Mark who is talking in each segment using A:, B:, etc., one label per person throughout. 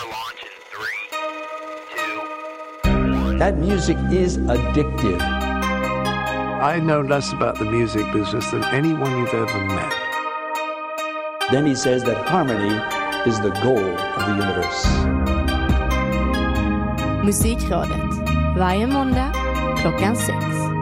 A: for launch in 3, 2, 1.
B: That music is addictive.
C: I know less about the music business than anyone you've ever met.
B: Then he says that harmony is the goal of the universe.
D: Musikrådet. Varje måndag klockan 6.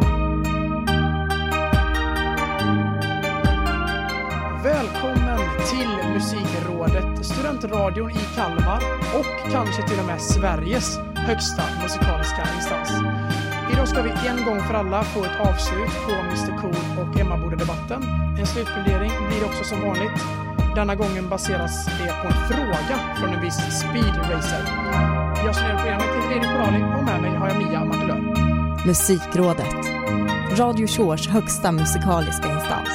E: Välkommen till Musikrådet, studentradion i Kalmar och kanske till och med Sveriges högsta musikaliska instans. Idag ska vi en gång för alla få ett avslut på Mr. Cool och Emmaboda-debatten. En slutplädering blir också som vanligt. Denna gången baseras det på en fråga från en viss speedracer. Jag studerar programmet till Erik Corali och med mig har jag Mia Martelör.
D: Musikrådet. Radio Shores högsta musikaliska instans.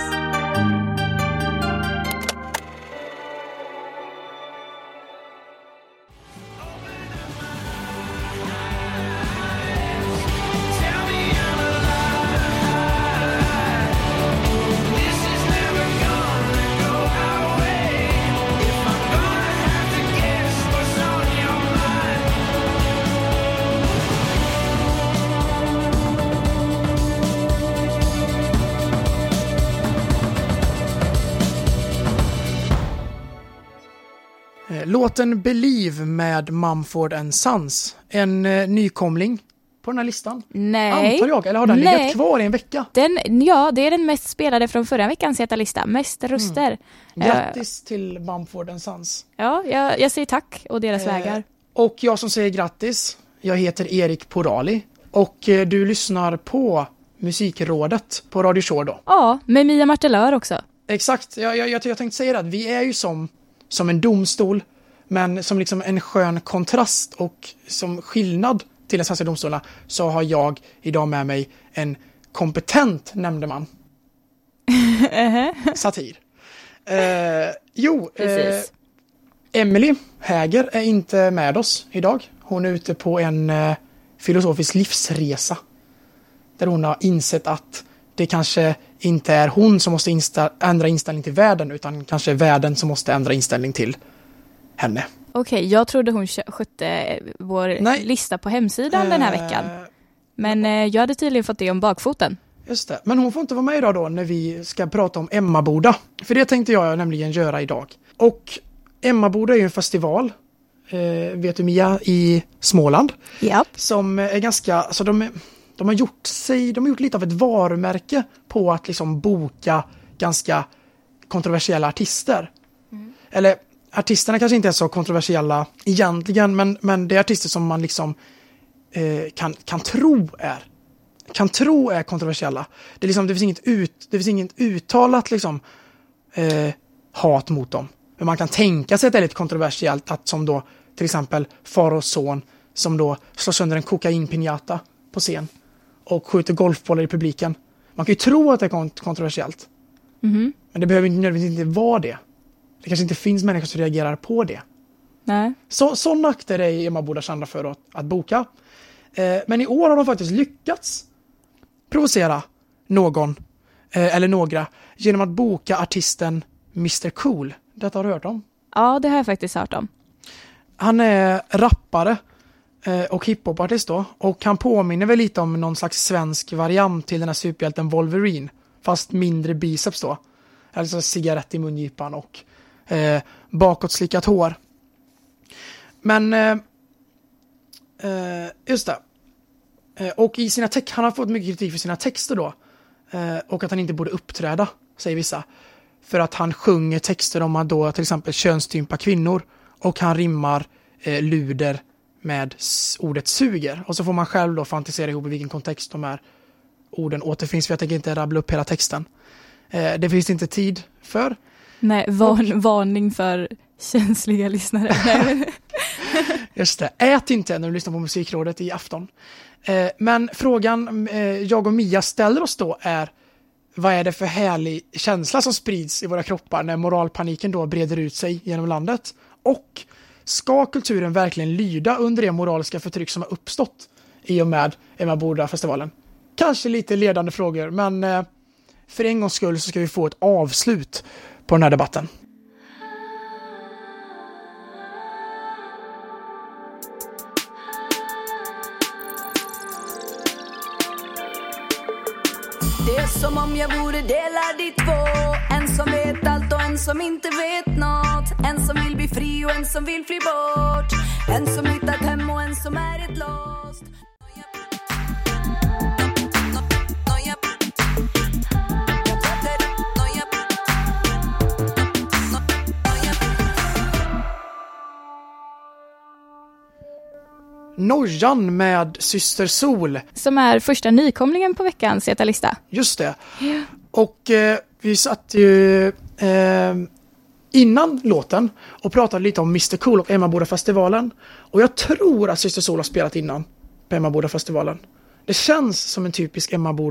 E: Låten Believe med Mumford & Sons. En nykomling på den här listan.
D: Nej.
E: Antar jag, eller har den legat kvar i en vecka?
D: Ja, det är den mest spelade från förra veckans lista. Mest röster.
E: Grattis till Mumford & Sons.
D: Ja, jag säger tack och deras vägar.
E: Och jag som säger grattis, jag heter Erik Corali och du lyssnar på Musikrådet på Radio Shore då.
D: Ja, med Mia Martelör också.
E: Exakt, jag tänkte säga att vi är ju som en domstol, men som liksom en skön kontrast och som skillnad till den svenska domstolen så har jag idag med mig en kompetent nämndeman. Satir. Emily Häger är inte med oss idag. Hon är ute på en filosofisk livsresa där hon har insett att det kanske inte är hon som måste ändra inställning till världen, utan kanske världen som måste ändra inställning till henne.
D: Okej, jag trodde hon skötte vår lista på hemsidan den här veckan. Men jag hade tydligen fått det om bakfoten. Just det,
E: men hon får inte vara med idag då när vi ska prata om Emmaboda. För det tänkte jag nämligen göra idag. Och Emmaboda är ju en festival, vet du Mia, i Småland.
D: Yep.
E: Som är ganska, alltså de har gjort lite av ett varumärke på att liksom boka ganska kontroversiella artister. Eller artisterna kanske inte är så kontroversiella egentligen, men det är artister som man liksom kan tro är kontroversiella. Det är liksom, det finns inget uttalat liksom hat mot dem. Men man kan tänka sig att det är lite kontroversiellt, att som då till exempel far och son som då slår sönder en kokainpinjata på scen och skjuter golfbollar i publiken. Man kan ju tro att det är kontroversiellt. Men det behöver inte nödvändigtvis inte vara det. Det kanske inte finns människor som reagerar på det.
D: Nej.
E: Så akter är Emmaboda kända för att boka. Men i år har de faktiskt lyckats provocera någon eller några genom att boka artisten Mr. Cool. Detta har du hört om?
D: Ja, det har jag faktiskt hört om.
E: Han är rappare och hiphopartist då. Och han påminner väl lite om någon slags svensk variant till den här superhjälten Wolverine. Fast mindre biceps då. Alltså cigarett i mungipan och bakåtslickat hår. Men just det. Och i sina han har fått mycket kritik för sina texter då. Och att han inte borde uppträda, säger vissa. För att han sjunger texter om att då till exempel könstympa kvinnor. Och han rimmar luder med ordet suger. Och så får man själv då fantisera ihop i vilken kontext de här orden återfinns. För jag tänker inte rabbla upp hela texten. Det finns inte tid för.
D: Nej, varning för känsliga lyssnare.
E: Just det, ät inte när du lyssnar på Musikrådet i afton. Men frågan jag och Mia ställer oss då är: vad är det för härlig känsla som sprids i våra kroppar när moralpaniken då breder ut sig genom landet? Och ska kulturen verkligen lyda under det moraliska förtryck som har uppstått i och med Emmaboda-festivalen? Kanske lite ledande frågor, men för en gångs skull så ska vi få ett avslut på den här debatten.
A: Det är som om jag vore delad i två. En som vet allt och en som inte vet något. En som vill bli fri och en som vill fly bort. En som hittat hem och en som är ett låst.
E: Nojan med Syster Sol.
D: Som är första nykomlingen på veckans lista.
E: Just det. Ja. Och vi satt ju innan låten och pratade lite om Mr Cool och Emmaboda-festivalen. Och jag tror att Syster Sol har spelat innan på Emmaboda-festivalen. Det känns som en typisk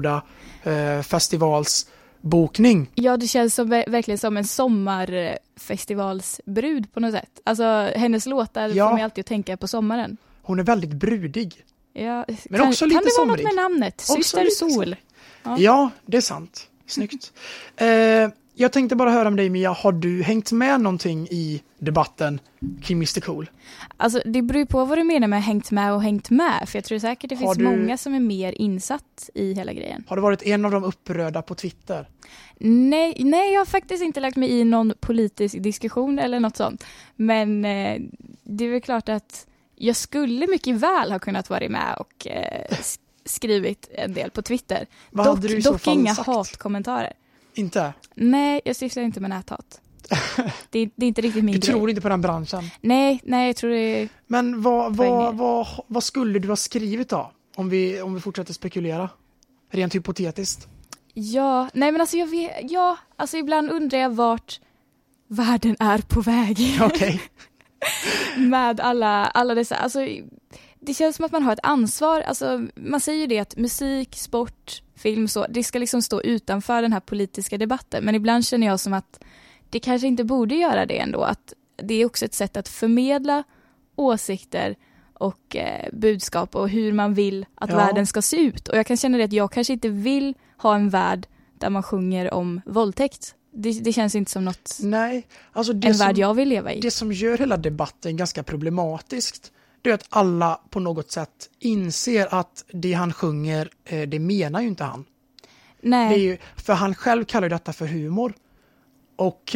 E: Emmaboda-festivalsbokning.
D: Ja, det känns som, verkligen som en sommarfestivalsbrud på något sätt. Alltså hennes låtar får mig alltid att tänka på sommaren.
E: Hon är väldigt brudig.
D: Ja,
E: men också lite somrig.
D: Kan det vara något med namnet? Syster Sol.
E: Ja, det är sant. Snyggt. Jag tänkte bara höra med dig, Mia. Har du hängt med någonting i debatten kring Mr Cool?
D: Alltså, det beror på vad du menar med hängt med och hängt med. För jag tror säkert det finns många som är mer insatt i hela grejen.
E: Har du varit en av de upprörda på Twitter?
D: Nej, jag har faktiskt inte lagt mig i någon politisk diskussion eller något sånt. Men det är väl klart att jag skulle mycket väl ha kunnat vara med och skrivit en del på Twitter. Dock inga hatkommentarer.
E: Inte?
D: Nej, jag sysslar inte med näthat. Det är inte riktigt min grej.
E: Du tror inte på den branschen?
D: Nej, jag tror det är...
E: Men vad skulle du ha skrivit då? Om vi fortsätter spekulera? Rent hypotetiskt.
D: Ja, nej men alltså alltså ibland undrar jag vart världen är på väg.
E: Okej.
D: Med alla dessa, alltså det känns som att man har ett ansvar, alltså man säger ju det att musik, sport, film så, det ska liksom stå utanför den här politiska debatten, men ibland känner jag som att det kanske inte borde göra det ändå, att det är också ett sätt att förmedla åsikter och budskap och hur man vill att världen ska se ut, och jag kan känna det att jag kanske inte vill ha en värld där man sjunger om våldtäkt. Det känns inte som något. Nej, alltså en värld jag vill leva i.
E: Det som gör hela debatten ganska problematiskt, det är att alla på något sätt inser att det han sjunger, det menar ju inte han.
D: Nej.
E: Det är ju, för han själv kallar detta för humor. Och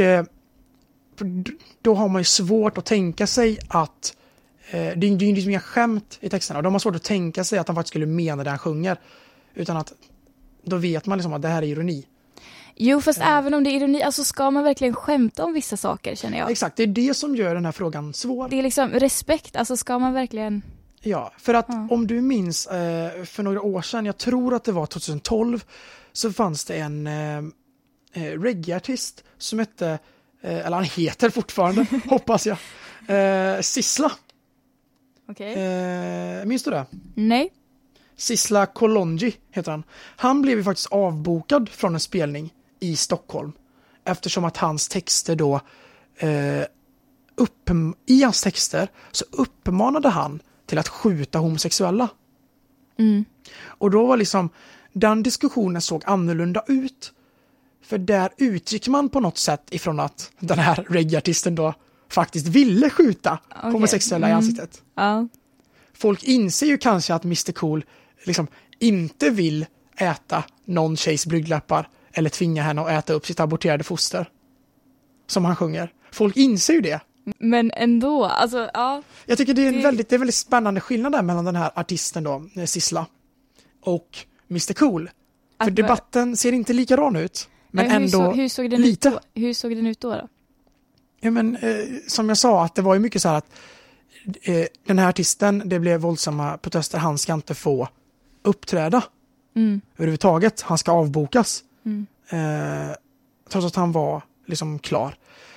E: då har man ju svårt att tänka sig att det är ju liksom inga skämt i texterna. Och de har svårt att tänka sig att han faktiskt skulle mena det han sjunger. Utan att då vet man liksom att det här är ironi.
D: Jo, fast även om det är ironi, alltså ska man verkligen skämta om vissa saker, känner jag.
E: Exakt, det är det som gör den här frågan svår.
D: Det är liksom respekt, alltså ska man verkligen...
E: Ja, för att om du minns för några år sedan, jag tror att det var 2012, så fanns det en reggae-artist som hette, eller han heter fortfarande, hoppas jag, Sisla.
D: Okej.
E: Minns du det?
D: Nej.
E: Sisla Kolonji heter han. Han blev ju faktiskt avbokad från en spelning i Stockholm eftersom att hans texter då i hans texter så uppmanade han till att skjuta homosexuella. Och då var liksom den diskussionen såg annorlunda ut, för där utgick man på något sätt ifrån att den här reggae-artisten då faktiskt ville skjuta homosexuella i ansiktet. Folk inser ju kanske att Mr Cool liksom inte vill äta någon tjejs blygdläppar eller tvinga henne att äta upp sitt aborterade foster som han sjunger. Folk inser ju det.
D: Men ändå, alltså ja.
E: Jag tycker det är en väldigt spännande skillnad där mellan den här artisten då, Sisla, och Mr Cool. För debatten ser inte likadan ut, men ändå
D: hur såg den
E: lite.
D: Hur såg den ut då?
E: Ja, men som jag sa, att det var ju mycket så här att den här artisten, det blev våldsamma protester, han ska inte få uppträda överhuvudtaget, han ska avbokas trots att han var liksom klar,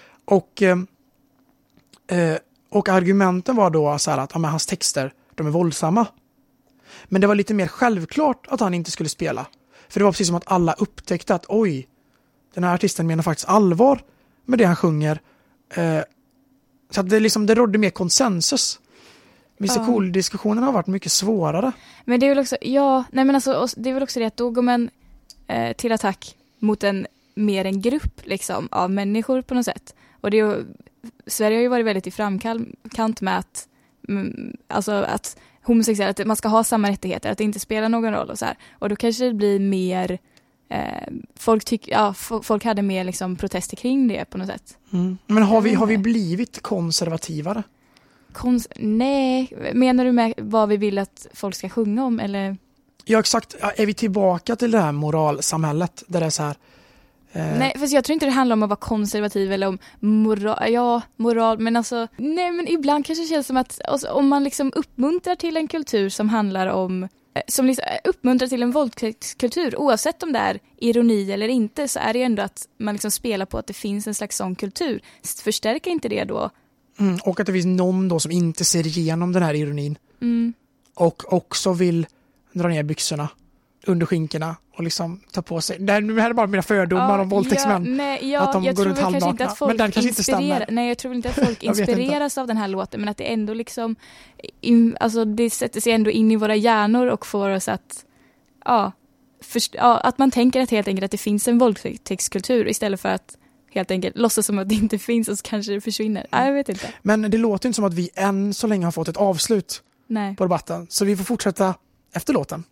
E: och argumenten var då så här att hans texter, de är våldsamma, men det var lite mer självklart att han inte skulle spela, för det var precis som att alla upptäckte att oj, den här artisten menar faktiskt allvar med det han sjunger, så att det rådde mer konsensus. Mr Cool-diskussionen har varit mycket svårare. Men det är väl också,
D: det är väl också det att då går man till attack mot en grupp liksom, av människor på något sätt. Och det är ju, Sverige har ju varit väldigt i framkant med att, alltså att homosexuella, att man ska ha samma rättigheter, att det inte spelar någon roll och så här. Och då kanske det blir mer folk hade mer liksom protester kring det på något sätt.
E: Men har vi blivit konservativare?
D: Nej, menar du med vad vi vill att folk ska sjunga om eller?
E: Ja, exakt. Är vi tillbaka till det här moralsamhället där det är så här?
D: Nej, för jag tror inte det handlar om att vara konservativ eller om moral, men alltså nej, men ibland kanske det känns som att om man liksom uppmuntrar till en kultur som handlar om som liksom uppmuntrar till en våldtäktskultur, oavsett om det är ironi eller inte, så är det ju ändå att man liksom spelar på att det finns en slags sån kultur. Förstärker inte det då?
E: Och att det finns någon då som inte ser igenom den här ironin. Och också vill dra ner byxorna under skinkorna och liksom ta på sig. Det här är bara mina fördomar om våldtäktsmän. Att de går runt halvnakna. Men den kanske inte stämmer.
D: Nej, jag tror inte att folk inspireras av den här låten, men att det ändå liksom alltså det sätter sig ändå in i våra hjärnor och får oss att att man tänker att helt enkelt att det finns en våldtäktskultur istället för att helt enkelt låtsas som att det inte finns och så kanske det försvinner. Jag vet inte.
E: Men det låter inte som att vi än så länge har fått ett avslut på debatten. Så vi får fortsätta efter låten.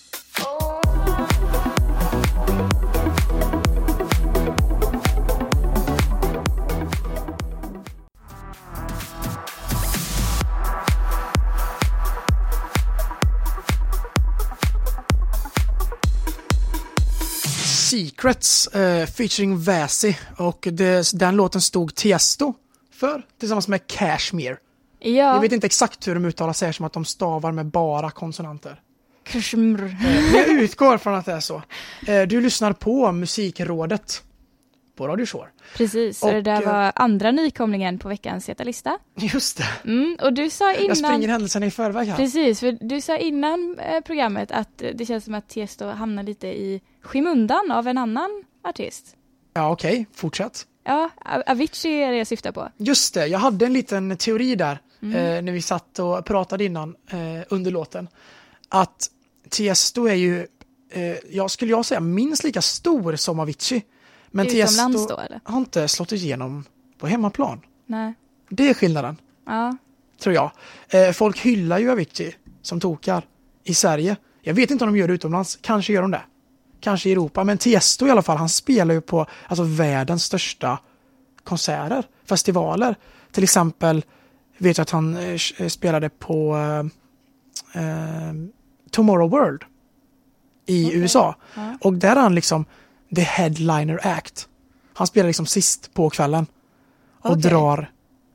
E: Secrets featuring Väsi, och den låten stod Tiesto för tillsammans med Kashmir.
D: Ja.
E: Jag vet inte exakt hur de uttalar sig, som att de stavar med bara konsonanter.
D: Kashmir.
E: Jag utgår från att det är så. Du lyssnar på Musikrådet på Radio Shore.
D: Precis, och det där var andra nykomlingen på veckans heta lista.
E: Just det.
D: Och du sa innan...
E: Jag springer händelserna i förväg här.
D: Precis, för du sa innan programmet att det känns som att Tiesto hamnar lite i skymundan av en annan artist.
E: Ja, okej. Fortsätt.
D: Ja, Avicii är det jag syftar på.
E: Just det, jag hade en liten teori där när vi satt och pratade innan under låten. Att Tiesto är ju, skulle jag säga, minst lika stor som Avicii. Men Tiesto
D: då, eller?
E: Har inte slått igenom på hemmaplan.
D: Nej.
E: Det är skillnaden.
D: Ja.
E: Tror jag. Folk hyllar ju Avicii som tokar i Sverige. Jag vet inte om de gör det utomlands. Kanske gör de det. Kanske i Europa. Men Tiesto i alla fall, han spelar ju på världens största konserter. Festivaler. Till exempel vet jag att han spelade på Tomorrow World i USA. Ja. Och där är han liksom the headliner act. Han spelar liksom sist på kvällen. Och drar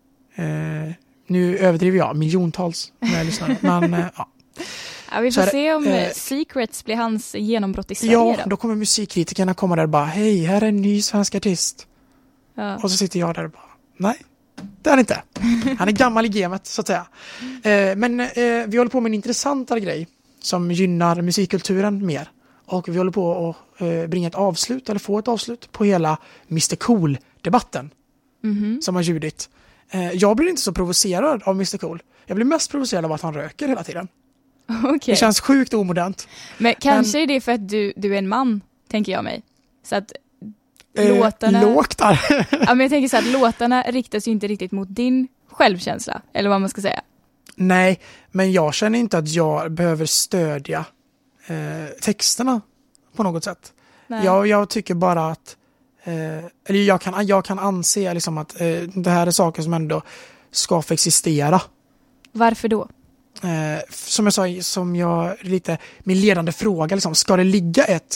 E: nu överdriver jag miljontals med lyssnare. Men
D: ja, vi får se om Secrets blir hans genombrott i Sverige.
E: Ja, då kommer musikkritikerna komma där och bara, hej, här är en ny svensk artist. Ja. Och så sitter jag där och bara, nej, det är han inte. Han är gammal i gamet, så att säga. Men vi håller på med en intressantare grej som gynnar musikkulturen mer. Och vi håller på att bringa ett avslut, eller få ett avslut på hela Mr. Cool-debatten som har ljudit. Jag blir inte så provocerad av Mr. Cool. Jag blir mest provocerad av att han röker hela tiden.
D: Okay.
E: Det känns sjukt omodernt.
D: Men kanske är det för att du är en man, tänker jag mig. Så att låtarna...
E: Lågt där.
D: Ja, men jag tänker så att låtarna riktas ju inte riktigt mot din självkänsla, eller vad man ska säga.
E: Nej, men jag känner inte att jag behöver stödja texterna på något sätt. Jag tycker bara att eller jag kan anse liksom att det här är saker som ändå ska få existera.
D: Varför då?
E: Som jag sa, lite min ledande fråga liksom, ska det ligga ett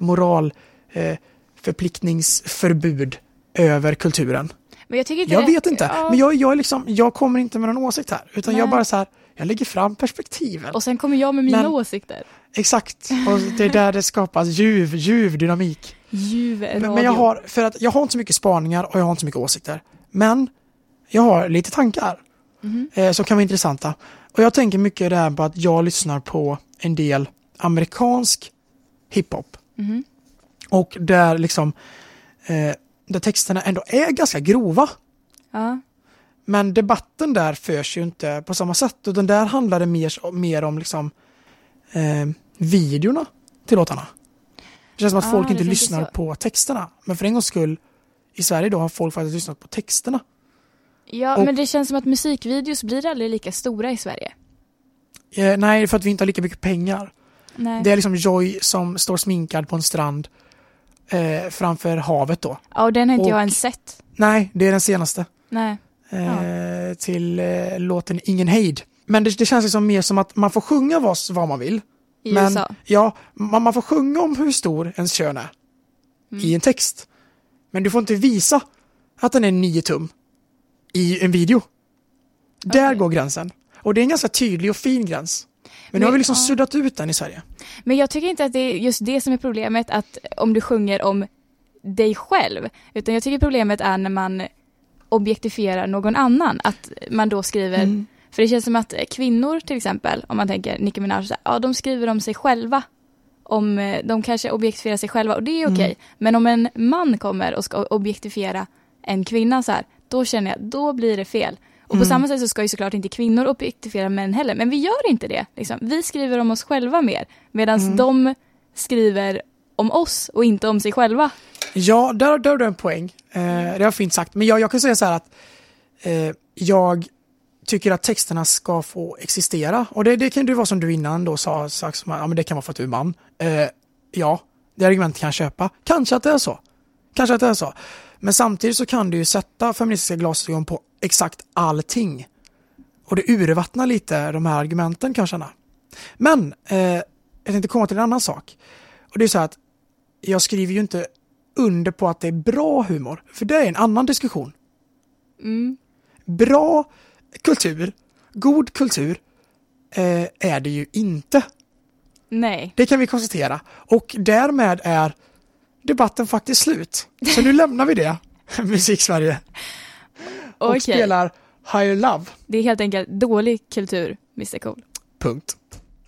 E: förpliktningsförbud över kulturen?
D: Men
E: jag vet inte. Ja. Men jag kommer inte med någon åsikt här, utan jag bara så här, jag lägger fram perspektiven.
D: Och sen kommer jag med mina åsikter.
E: Exakt. Och det är där det skapas ljuv dynamik. Men jag har inte så mycket spaningar och jag har inte så mycket åsikter. Men jag har lite tankar som kan vara intressanta. Och jag tänker mycket där på att jag lyssnar på en del amerikansk hiphop. Och där liksom där texterna ändå är ganska grova. Ja. Men debatten där förs ju inte på samma sätt. Utan där handlar det mer om liksom videorna till låtarna. Det känns som att folk inte lyssnar på texterna. Men för en gångs skull i Sverige då har folk faktiskt lyssnat på texterna.
D: Ja, men det känns som att musikvideos blir aldrig lika stora i Sverige.
E: Nej, för att vi inte har lika mycket pengar.
D: Nej.
E: Det är liksom Joy som står sminkad på en strand framför havet då.
D: Ja, och den har inte jag ens sett.
E: Nej, det är den senaste.
D: Nej.
E: Till låten Ingen hejd. Men det känns liksom mer som att man får sjunga vad man vill.
D: I USA.
E: Ja, man får sjunga om hur stor ens kön är i en text. Men du får inte visa att den är 9 tum i en video. Där går gränsen. Och det är en ganska tydlig och fin gräns. Men nu har vi liksom suddat ut den i Sverige.
D: Men jag tycker inte att det är just det som är problemet, att om du sjunger om dig själv. Utan jag tycker problemet är när man objektifierar någon annan. Att man då skriver... För det känns som att kvinnor till exempel, om man tänker Nicki Minaj, de skriver om sig själva. De kanske objektifierar sig själva och det är okej. Men om en man kommer och ska objektifiera en kvinna så här, då känner jag, då blir det fel. Och på samma sätt så ska ju såklart inte kvinnor objektifiera män heller. Men vi gör inte det. Liksom. Vi skriver om oss själva mer. Medan de skriver om oss och inte om sig själva. Ja,
E: där har du en poäng. Det har fint sagt. Men jag kan säga så här att jag tycker att texterna ska få existera. Och det kan ju vara som du innan då sa, men det kan vara för att du är man. Ja, det argumentet kan jag köpa. Kanske att det är så. Men samtidigt så kan du ju sätta feministiska glasögon på exakt allting. Och det urvattnar lite de här argumenten kan jag känna. Men jag tänkte komma till en annan sak. Och det är så här att jag skriver ju inte under på att det är bra humor. För det är en annan diskussion. Bra kultur, god kultur är det ju inte.
D: Nej.
E: Det kan vi konstatera. Och därmed är debatten faktiskt slut. Så nu lämnar vi det, Musik-Sverige. Och spelar Higher Love.
D: Det är helt enkelt dålig kultur, Mr. Cool.
E: Punkt.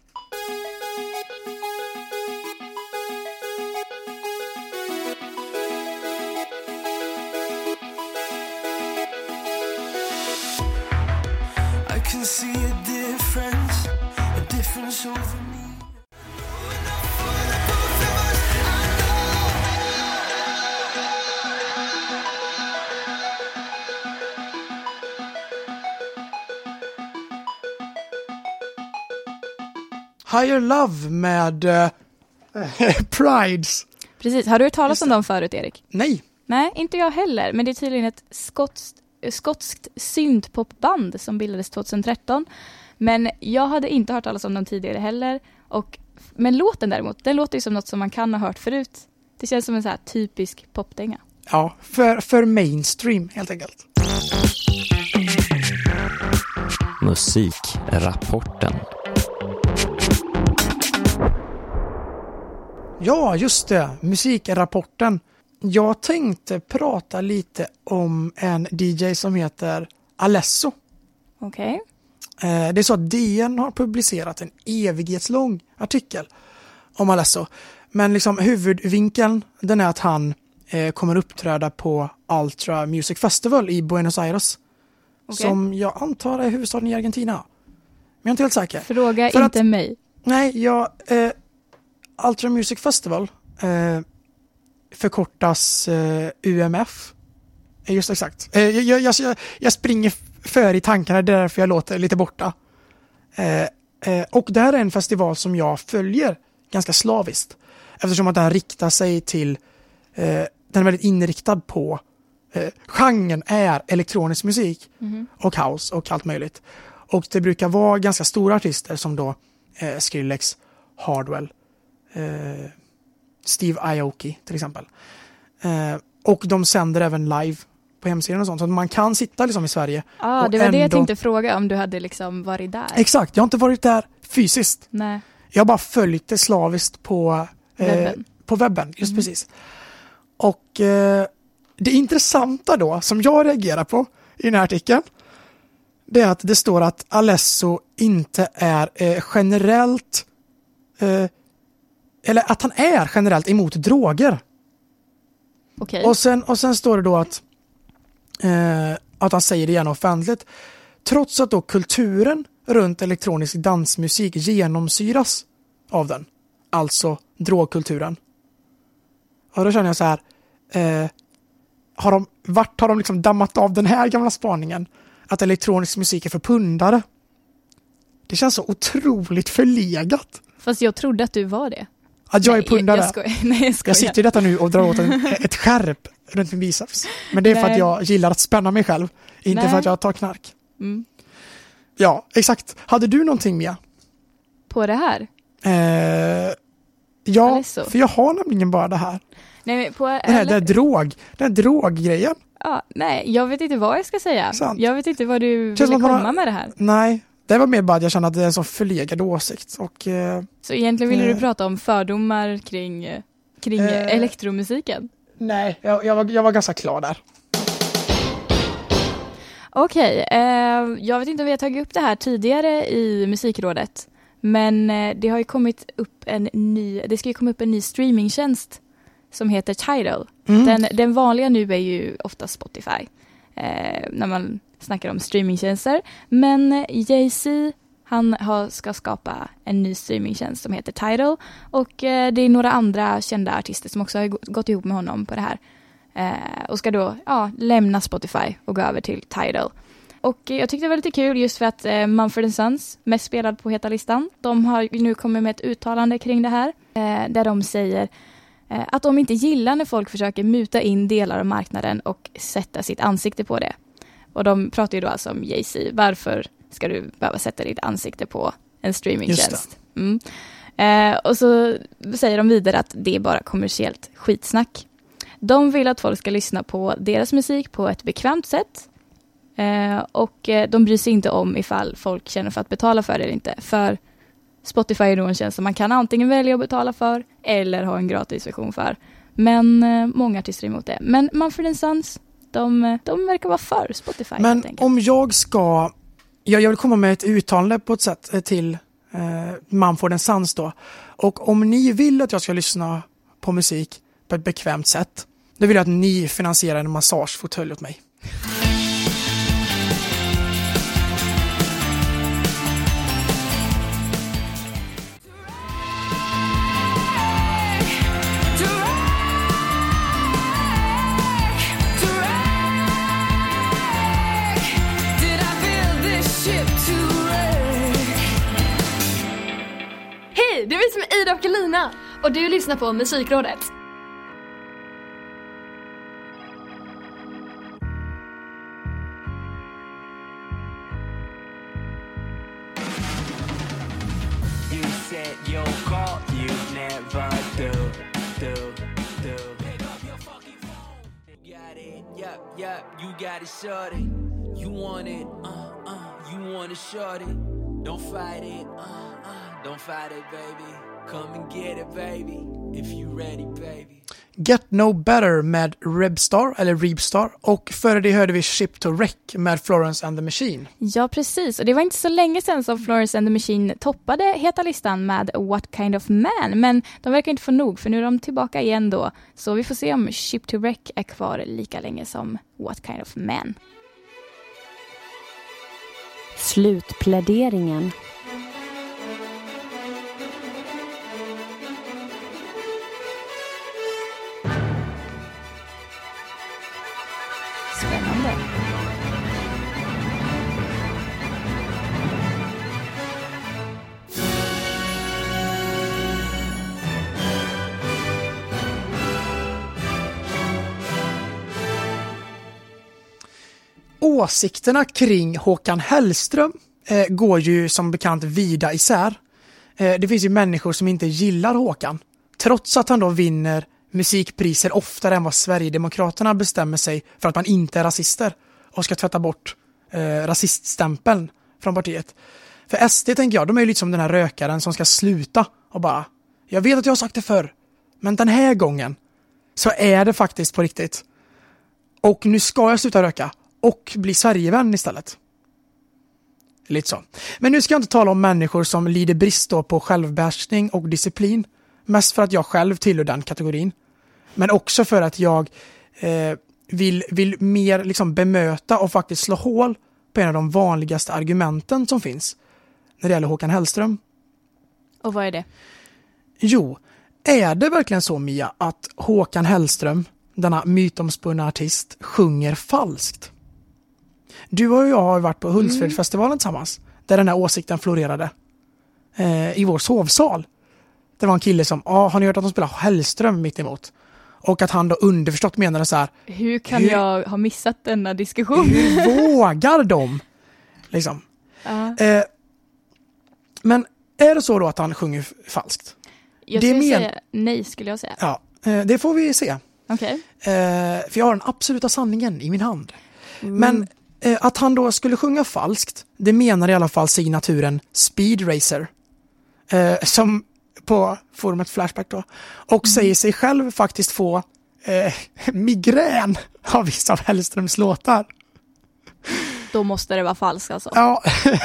F: I can see a difference over me.
E: Higher Love med Prides.
D: Precis. Har du hört talas om dem förut, Erik?
E: Nej.
D: Nej, inte jag heller. Men det är tydligen ett skotskt syntpopband som bildades 2013. Men jag hade inte hört talas om dem tidigare heller. Men låten däremot, den låter ju som något som man kan ha hört förut. Det känns som en så här typisk popdänga.
E: Ja, för mainstream helt enkelt.
G: Musikrapporten.
E: Ja, just det. Musikrapporten. Jag tänkte prata lite om en DJ som heter Alesso.
D: Okej.
E: Det är så att DN har publicerat en evighetslång artikel om Alesso. Men liksom huvudvinkeln, den är att han kommer uppträda på Ultra Music Festival i Buenos Aires. Okay. Som jag antar är huvudstaden i Argentina. Men jag är inte helt säker.
D: Fråga för inte mig. Nej,
E: Ultra Music Festival förkortas UMF. Just exakt. Jag springer för i tankarna, det är därför jag låter lite borta. Och det här är en festival som jag följer ganska slaviskt. Eftersom att den riktar sig till den är väldigt inriktad på genren är elektronisk musik och house och allt möjligt. Och det brukar vara ganska stora artister som då Skrillex, Hardwell, Steve Aoki till exempel. Och de sänder även live på hemsidan och sånt. Så att man kan sitta liksom i Sverige.
D: Det var det jag tänkte fråga, om du hade liksom varit där.
E: Exakt, jag har inte varit där fysiskt.
D: Nej.
E: Jag har bara följt det slaviskt på webben. Just precis. Och det intressanta då, som jag reagerar på i den här artikeln, det är att det står att Alesso inte är generellt eller att han är generellt emot droger.
D: Okay.
E: Och sen står det då att han säger det gärna offentligt. Trots att då kulturen runt elektronisk dansmusik genomsyras av den. Alltså drogkulturen. Och då känner jag så här. Vart har de liksom dammat av den här gamla spaningen? Att elektronisk musik är för pundare. Det känns så otroligt förlegat.
D: Fast jag trodde att du var det.
E: Att jag är pundare.
D: Jag skojar. Nej, jag skojar.
E: Jag sitter i detta nu och drar åt ett skärp runt min biceps. Men det är för att jag gillar att spänna mig själv. Inte för att jag tar knark.
D: Mm.
E: Ja, exakt. Hade du någonting, Mia?
D: På det här?
E: Ja, för jag har nämligen bara det här.
D: Nej, på,
E: den här droggrejen.
D: Ja, nej, jag vet inte vad jag ska säga.
E: Sant.
D: Jag vet inte vad du ville komma med det här.
E: Nej, det var mer bara att jag kände att det är en så förlegad åsikt.
D: Så egentligen ville du prata om fördomar kring elektromusiken?
E: Nej, jag var ganska klar där.
D: Okej, jag vet inte om vi har tagit upp det här tidigare i Musikrådet. Men det har ju kommit upp det ska ju komma upp en ny streamingtjänst som heter Tidal. Den vanliga nu är ju ofta Spotify när man snackar om streamingtjänster. Men Jay-Z, han ska skapa en ny streamingtjänst som heter Tidal. Och det är några andra kända artister som också har gått ihop med honom på det här. Och ska då lämna Spotify och gå över till Tidal. Och jag tyckte det var lite kul just för att Mumford & Sons, mest spelad på heta listan, de har nu kommit med ett uttalande kring det här. Där de säger att de inte gillar när folk försöker muta in delar av marknaden och sätta sitt ansikte på det. Och de pratar ju då alltså om Jay-Z. Varför ska du behöva sätta ditt ansikte på en streamingtjänst? Och så säger de vidare att det är bara kommersiellt skitsnack. De vill att folk ska lyssna på deras musik på ett bekvämt sätt. Och de bryr sig inte om ifall folk känner för att betala för det eller inte. För Spotify är då en tjänst som man kan antingen välja att betala för eller ha en gratisversion för. Men många artister är emot det. Men Mumford & Sons, de verkar vara för Spotify.
E: Men om jag vill komma med ett uttalande på ett sätt till Mumford & Sons då. Och om ni vill att jag ska lyssna på musik på ett bekvämt sätt, då vill jag att ni finansierar en massagefåtölj åt mig.
G: Hej, det är vi som är Ida och Elina och du lyssnar på Musikrådet.
F: You said you'll call, you never do. Pick up your fucking phone. Got it, yep, you got it, shorty. You want it, you want it, shorty. Don't fight it, don't fight it, baby. Come and get it, baby, if you ready, baby.
E: Get No Better med Rebstar och före det hörde vi Ship to Wreck med Florence and the Machine.
D: Ja, precis. Och det var inte så länge sedan som Florence and the Machine toppade heta listan med What Kind of Man. Men de verkar inte få nog, för nu är de tillbaka igen då. Så vi får se om Ship to Wreck är kvar lika länge som What Kind of Man.
H: Slutpläderingen.
D: Spännande.
E: Åsikterna kring Håkan Hellström går ju som bekant vida isär. Det finns ju människor som inte gillar Håkan, trots att han då vinner musikpriser oftare än vad Sverigedemokraterna bestämmer sig för att man inte är rasister och ska tvätta bort rasiststämpeln från partiet. För SD, tänker jag, de är ju lite som den här rökaren som ska sluta och bara, jag vet att jag har sagt det förr, men den här gången så är det faktiskt på riktigt. Och nu ska jag sluta röka och bli Sverigevän istället. Lite så. Men nu ska jag inte tala om människor som lider brist på självbehärskning och disciplin. Mest för att jag själv tillhör den kategorin. Men också för att jag vill mer liksom bemöta och faktiskt slå hål på en av de vanligaste argumenten som finns när det gäller Håkan Hellström.
D: Och vad är det?
E: Jo, är det verkligen så, Mia, att Håkan Hellström, denna mytomspunna artist, sjunger falskt? Du och jag har varit på Hultsfredsfestivalen tillsammans, där den här åsikten florerade i vår sovsal. det var en kille som, har ni hört att de spelar Hellström mitt emot? Och att han då underförstått menade så här.
D: Hur kan jag ha missat denna diskussion?
E: Hur vågar de? Liksom. Men är det så då att han sjunger falskt?
D: Jag skulle säga nej, skulle jag säga.
E: Ja, det får vi se.
D: Okej.
E: För jag har den absoluta sanningen i min hand. Men att han då skulle sjunga falskt, det menar i alla fall signaturen Speed Racer. Som på forumet Flashback då. Och säger sig själv faktiskt få migrän av vissa av Hellströms låtar.
D: Då måste det vara falskt alltså.
E: Ja.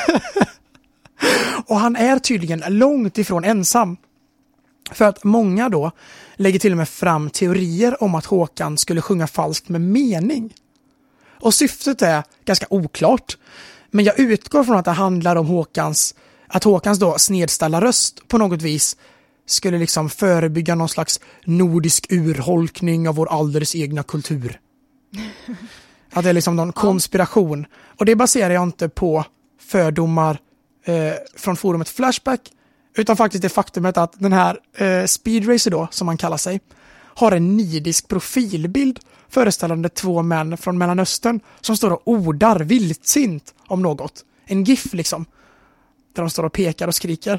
E: Och han är tydligen långt ifrån ensam. För att många då lägger till och med fram teorier om att Håkan skulle sjunga falskt med mening. Och syftet är ganska oklart. Men jag utgår från att det handlar om Håkans då snedställa röst på något vis skulle liksom förebygga någon slags nordisk urholkning av vår alldeles egna kultur. Att det är liksom någon konspiration. Och det baserar jag inte på fördomar från forumet Flashback, utan faktiskt det faktumet att den här Speed Racer då, som man kallar sig, har en nidisk profilbild föreställande 2 män från Mellanöstern som står och ordar vildsint om något. En gif liksom. Där de står och pekar och skriker.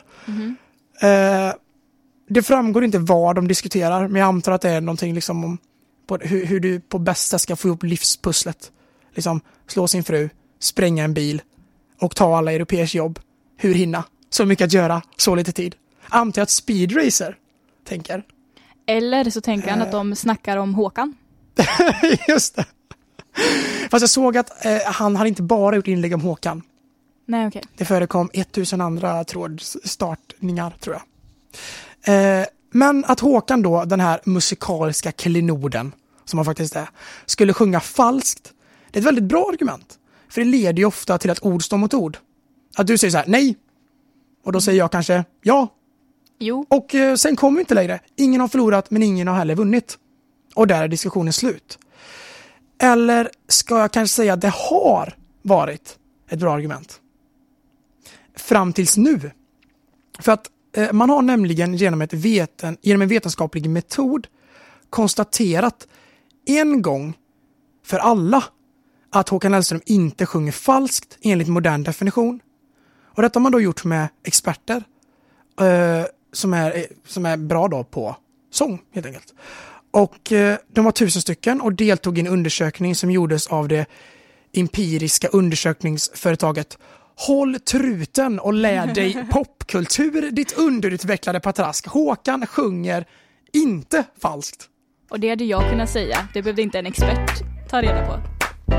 E: Det framgår inte vad de diskuterar, men jag antar att det är någonting liksom om hur du på bästa ska få ihop livspusslet. Liksom slå sin fru, spränga en bil och ta alla europeers jobb. Hur hinna? Så mycket att göra, så lite tid. Antar att Speed Racer tänker.
D: Eller så tänker han att de snackar om Håkan.
E: Just det. Fast jag såg att han hade inte bara gjort inlägg om Håkan.
D: Nej, okej.
E: Det förekom 1000 andra trådstartningar, tror jag. Men att Håkan då, den här musikaliska klenoden, som han faktiskt är, skulle sjunga falskt, det är ett väldigt bra argument. För det leder ju ofta till att ord står mot ord. Att du säger så här, nej. Och då säger jag kanske, ja.
D: Jo.
E: Och sen kommer vi inte längre. Ingen har förlorat, men ingen har heller vunnit. Och där är diskussionen slut. Eller ska jag kanske säga att det har varit ett bra argument. Fram tills nu. För att man har nämligen genom en vetenskaplig metod konstaterat en gång för alla att Håkan Hellström inte sjunger falskt enligt modern definition. Och detta har man då gjort med experter som är bra då på sång helt enkelt. Och de var 1000 stycken och deltog i en undersökning som gjordes av det empiriska undersökningsföretaget Håll truten och lär dig popkultur, ditt underutvecklade patrask. Håkan sjunger inte falskt.
D: Och det hade jag kunnat säga. Det behövde inte en expert ta reda på.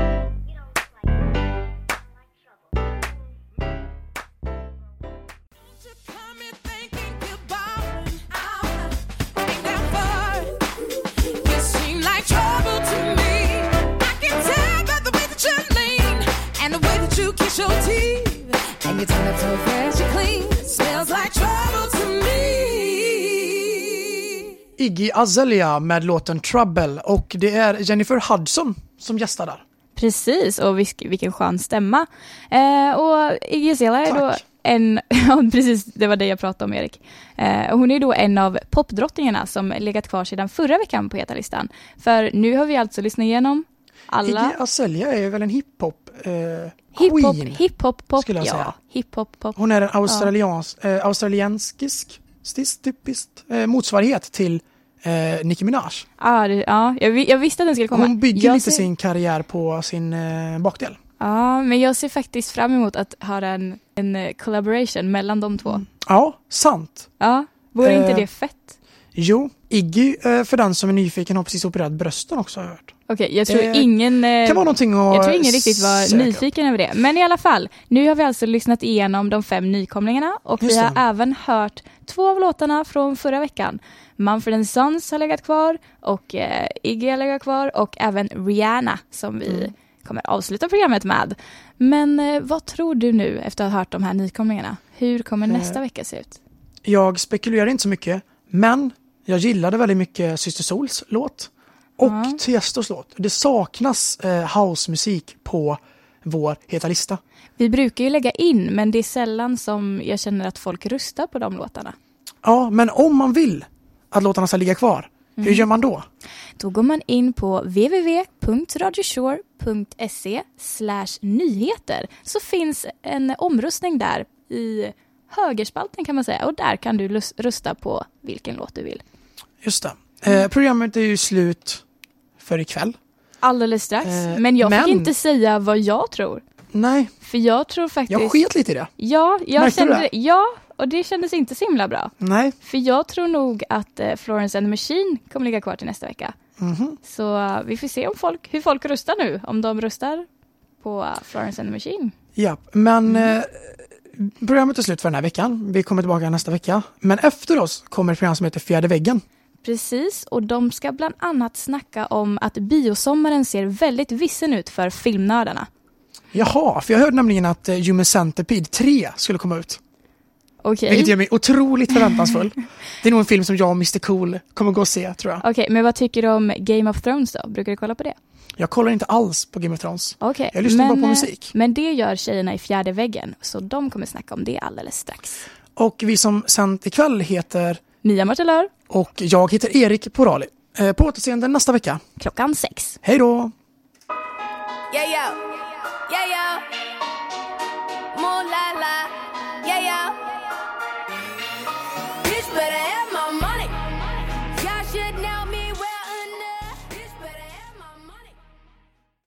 E: Iggy Azalea med låten Trouble, och det är Jennifer Hudson som gästar där.
D: Precis, och vilken skön stämma. Och Iggy Azalea är då ja, precis, det var det jag pratade om, Erik. Hon är då en av popdrottningarna som legat kvar sedan förra veckan på heta-listan. För nu har vi alltså lyssnat igenom alla...
E: Iggy Azalea är väl en hiphop queen,
D: hiphop-pop,
E: skulle jag säga.
D: Hiphop-pop.
E: Hon är en australiensisk typiskt motsvarighet till Nicki Minaj.
D: Jag visste att den skulle komma.
E: Hon bygger lite sin karriär på sin bakdel.
D: Ja, men jag ser faktiskt fram emot att ha en collaboration mellan de två.
E: Ja, sant.
D: Ja, vore inte det fett?
E: Jo, Iggy, för den som är nyfiken, har precis opererat brösten också, har jag hört.
D: Okej, jag tror ingen
E: kan vara någonting att
D: jag tror ingen riktigt var nyfiken över det. Men i alla fall, nu har vi alltså lyssnat igenom de 5 nykomlingarna och vi har även hört 2 av låtarna från förra veckan. Mumford & Sons har legat kvar och Iggy har legat kvar och även Rihanna som vi kommer avsluta programmet med. Men vad tror du nu efter att ha hört de här nykomlingarna? Hur kommer nästa vecka se ut? Jag
E: spekulerar inte så mycket, men jag gillade väldigt mycket Syster Souls låt och Tiestos låt. Det saknas housemusik på vår heta lista.
D: Vi brukar ju lägga in, men det är sällan som jag känner att folk röstar på de låtarna.
E: Ja, men om man vill att låtarna ska ligga kvar, hur gör man då?
D: Då går man in på www.radioshore.se/nyheter, så finns en omröstning där i högerspalten kan man säga, och där kan du rösta på vilken låt du vill.
E: Just det. Programmet är ju slut för ikväll.
D: Alldeles strax, men jag fick inte säga vad jag tror.
E: Nej.
D: För jag tror faktiskt...
E: Jag sket lite i det.
D: Ja, jag kände det. Ja, och det kändes inte så himla bra.
E: Nej.
D: För jag tror nog att Florence and the Machine kommer ligga kvar till nästa vecka. Så vi får se hur folk röstar nu. Om de röstar på Florence and the Machine.
E: Ja, men programmet är slut för den här veckan. Vi kommer tillbaka nästa vecka. Men efter oss kommer ett program som heter Fjärde väggen.
D: Precis, och de ska bland annat snacka om att biosommaren ser väldigt vissen ut för filmnördarna.
E: Jaha, för jag hörde nämligen att Human Centipede 3 skulle komma ut.
D: Okej.
E: Vilket gör mig otroligt förväntansfull. Det är nog en film som jag och Mr. Cool kommer gå och se, tror jag.
D: Okej, men vad tycker du om Game of Thrones då? Brukar du kolla på det?
E: Jag kollar inte alls på Game of Thrones.
D: Okej,
E: jag lyssnar bara på musik.
D: Men det gör tjejerna i Fjärde väggen, så de kommer snacka om det alldeles strax.
E: Och vi som sänt ikväll heter
D: Mia Martellör.
E: Och jag heter Erik Porali. På återseende nästa vecka.
D: 6:00.
E: Hej då!
A: Yeah, yo. Yeah, yo. Mooh la la. Yeah, yo. Bitch better